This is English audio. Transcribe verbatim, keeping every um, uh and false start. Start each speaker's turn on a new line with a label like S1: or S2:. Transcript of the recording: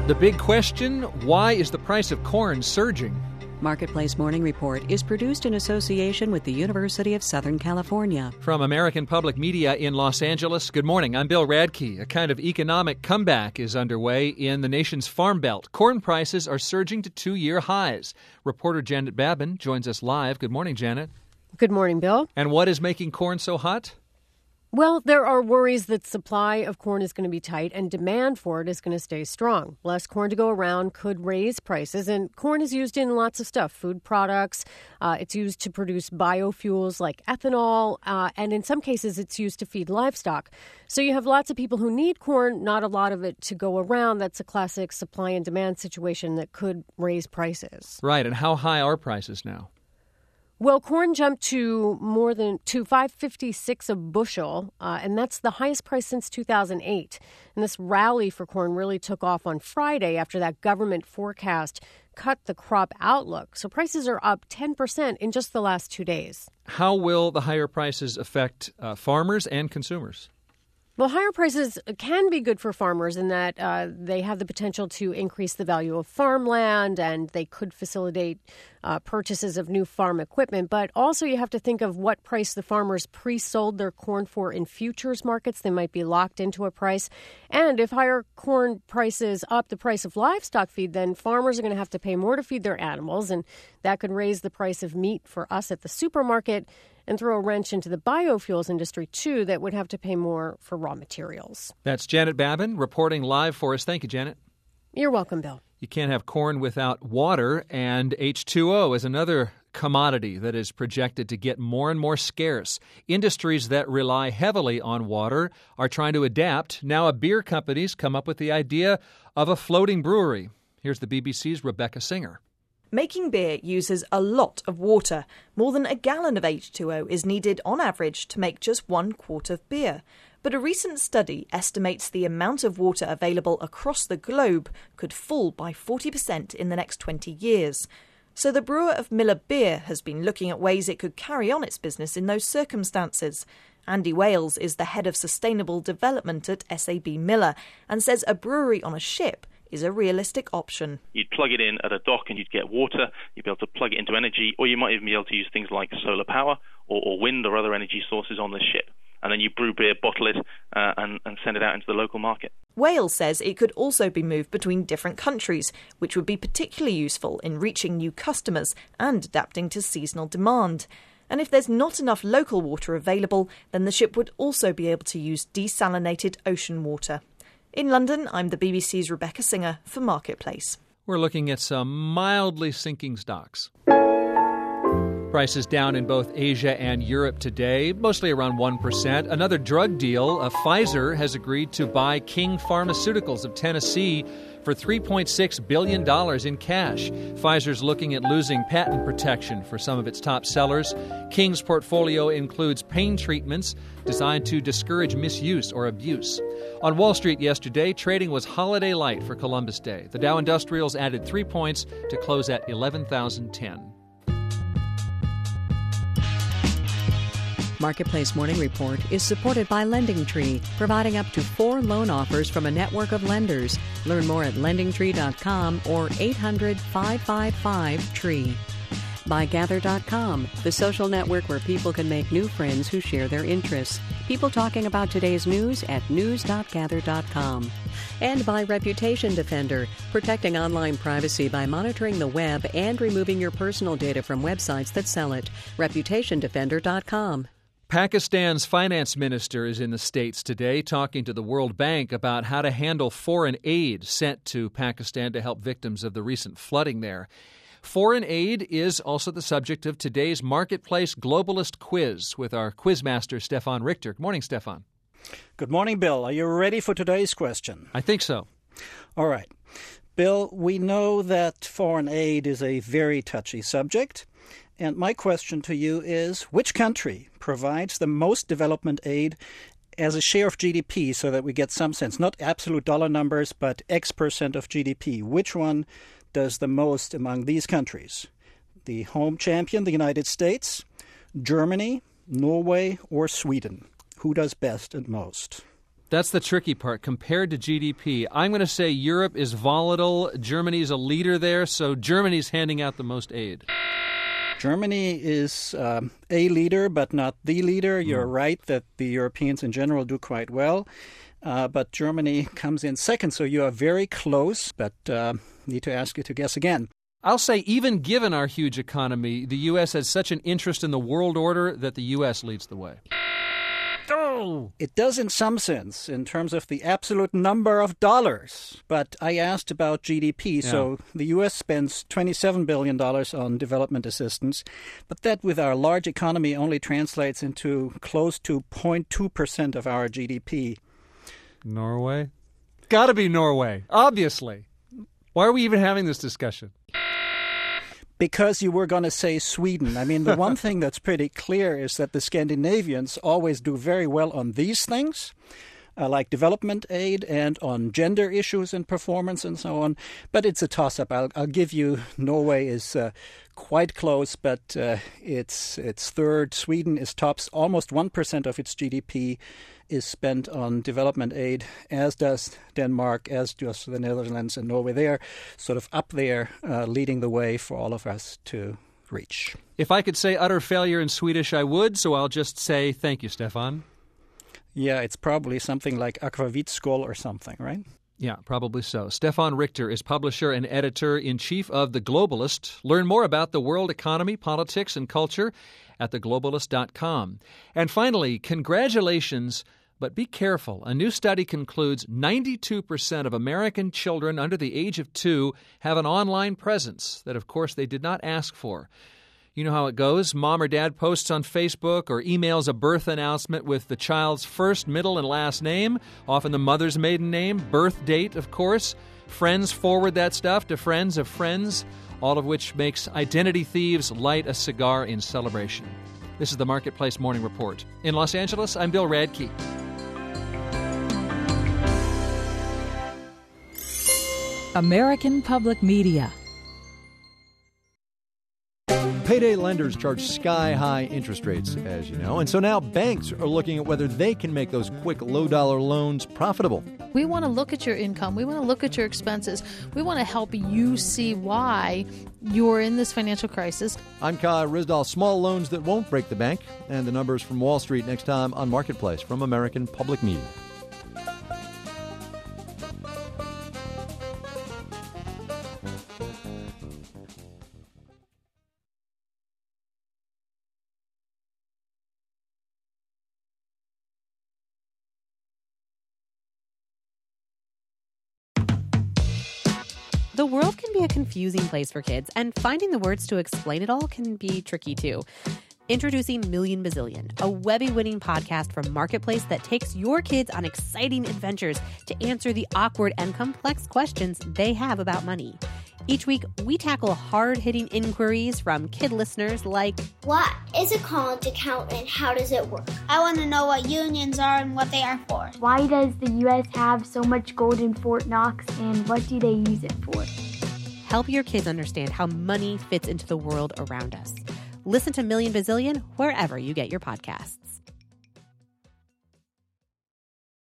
S1: The big question, why is the price of corn surging?
S2: Marketplace Morning Report is produced in association with the University of Southern California.
S1: From American Public Media in Los Angeles, good morning. I'm Bill Radke. A kind of economic comeback is underway in the nation's Farm Belt. Corn prices are surging to two-year highs. Reporter Janet Babin joins us live. Good morning, Janet.
S3: Good morning, Bill.
S1: And what is making corn so hot?
S3: Well, there are worries that supply of corn is going to be tight and demand for it is going to stay strong. Less corn to go around could raise prices, and corn is used in lots of stuff, food products. Uh, it's used to produce biofuels like ethanol, uh, and in some cases it's used to feed livestock. So you have lots of people who need corn, not a lot of it to go around. That's a classic supply and demand situation that could raise prices.
S1: Right, and how high are prices now?
S3: Well, corn jumped to more than to five fifty-six a bushel, uh, and that's the highest price since two thousand eight. And this rally for corn really took off on Friday after that government forecast cut the crop outlook. So prices are up ten percent in just the last two days.
S1: How will the higher prices affect uh, farmers and consumers?
S3: Well, higher prices can be good for farmers in that uh, they have the potential to increase the value of farmland and they could facilitate uh, purchases of new farm equipment. But also you have to think of what price the farmers pre-sold their corn for in futures markets. They might be locked into a price. And if higher corn prices up the price of livestock feed, then farmers are going to have to pay more to feed their animals. And that could raise the price of meat for us at the supermarket and throw a wrench into the biofuels industry, too, that would have to pay more for raw materials.
S1: That's Janet Babin reporting live for us. Thank you, Janet.
S3: You're welcome, Bill.
S1: You can't have corn without water, and H two O is another commodity that is projected to get more and more scarce. Industries that rely heavily on water are trying to adapt. Now a beer company's come up with the idea of a floating brewery. Here's the B B C's Rebecca Singer.
S4: Making beer uses a lot of water. More than a gallon of H two O is needed on average to make just one quart of beer. But a recent study estimates the amount of water available across the globe could fall by forty percent in the next twenty years. So the brewer of Miller Beer has been looking at ways it could carry on its business in those circumstances. Andy Wales is the head of sustainable development at S A B Miller and says a brewery on a ship is a realistic option.
S5: You'd plug it in at a dock and you'd get water, you'd be able to plug it into energy, or you might even be able to use things like solar power or, or wind or other energy sources on the ship. And then you brew beer, bottle it, uh, and, and send it out into the local market.
S4: Wales says it could also be moved between different countries, which would be particularly useful in reaching new customers and adapting to seasonal demand. And if there's not enough local water available, then the ship would also be able to use desalinated ocean water. In London, I'm the B B C's Rebecca Singer for Marketplace.
S1: We're looking at some mildly sinking stocks. Prices down in both Asia and Europe today, mostly around one percent. Another drug deal, uh, Pfizer has agreed to buy King Pharmaceuticals of Tennessee for three point six billion dollars in cash. Pfizer's looking at losing patent protection for some of its top sellers. King's portfolio includes pain treatments designed to discourage misuse or abuse. On Wall Street yesterday, trading was holiday light for Columbus Day. The Dow Industrials added three points to close at eleven thousand ten.
S2: Marketplace Morning Report is supported by LendingTree, providing up to four loan offers from a network of lenders. Learn more at lending tree dot com or eight hundred, five five five, T R E E. By Gather dot com, the social network where people can make new friends who share their interests. People talking about today's news at news dot gather dot com. And by Reputation Defender, protecting online privacy by monitoring the web and removing your personal data from websites that sell it. reputation defender dot com.
S1: Pakistan's finance minister is in the States today talking to the World Bank about how to handle foreign aid sent to Pakistan to help victims of the recent flooding there. Foreign aid is also the subject of today's Marketplace Globalist Quiz with our quizmaster, Stefan Richter. Good morning, Stefan.
S6: Good morning, Bill. Are you ready for today's question?
S1: I think so.
S6: All right. Bill, we know that foreign aid is a very touchy subject. And my question to you is, which country provides the most development aid as a share of G D P so that we get some sense, not absolute dollar numbers, but X percent of G D P? Which one does the most among these countries? The home champion, the United States, Germany, Norway, or Sweden? Who does best and most?
S1: That's the tricky part, compared to G D P. I'm going to say Europe is volatile. Germany's a leader there, so Germany's handing out the most aid.
S6: Germany is um, a leader, but not the leader. You're mm. right that the Europeans in general do quite well. Uh, but Germany comes in second, so you are very close, but uh, need to ask you to guess again.
S1: I'll say even given our huge economy, the U S has such an interest in the world order that the U S leads the way. Oh!
S6: It does in some sense, in terms of the absolute number of dollars. But I asked about G D P, yeah. So the U S spends twenty-seven billion dollars on development assistance, but that with our large economy only translates into close to zero point two percent of our G D P.
S1: Norway? Gotta be Norway, obviously. Why are we even having this discussion?
S6: Because you were going to say Sweden. I mean, the one thing that's pretty clear is that the Scandinavians always do very well on these things, uh, like development aid and on gender issues and performance and so on. But it's a toss-up. I'll, I'll give you Norway is uh, quite close, but uh, it's it's third. Sweden is tops. Almost one percent of its G D P is spent on development aid, as does Denmark, as does the Netherlands and Norway. They are sort of up there uh, leading the way for all of us to reach.
S1: If I could say utter failure in Swedish, I would, so I'll just say thank you, Stefan.
S6: Yeah, it's probably something like Akvavitskål or something, right?
S1: Yeah, probably so. Stefan Richter is publisher and editor-in-chief of The Globalist. Learn more about the world economy, politics, and culture at the globalist dot com. And finally, congratulations, but be careful. A new study concludes ninety-two percent of American children under the age of two have an online presence that, of course, they did not ask for. You know how it goes. Mom or dad posts on Facebook or emails a birth announcement with the child's first, middle, and last name, often the mother's maiden name, birth date, of course. Friends forward that stuff to friends of friends, all of which makes identity thieves light a cigar in celebration. This is the Marketplace Morning Report. In Los Angeles, I'm Bill Radke.
S7: American Public Media.
S8: Payday lenders charge sky-high interest rates, as you know, and so now banks are looking at whether they can make those quick, low-dollar loans profitable.
S9: We want to look at your income. We want to look at your expenses. We want to help you see why you're in this financial crisis.
S8: I'm Kai Risdal. Small loans that won't break the bank, and the numbers from Wall Street next time on Marketplace from American Public Media.
S10: The world can be a confusing place for kids, and finding the words to explain it all can be tricky too. Introducing Million Bazillion, a Webby-winning podcast from Marketplace that takes your kids on exciting adventures to answer the awkward and complex questions they have about money. Each week, we tackle hard-hitting inquiries from kid listeners like,
S11: what is a college account and how does it work? I want to know what unions are and what they are for.
S12: Why does the U S have so much gold in Fort Knox and what do they use it for?
S10: Help your kids understand how money fits into the world around us. Listen to Million Bazillion wherever you get your podcasts.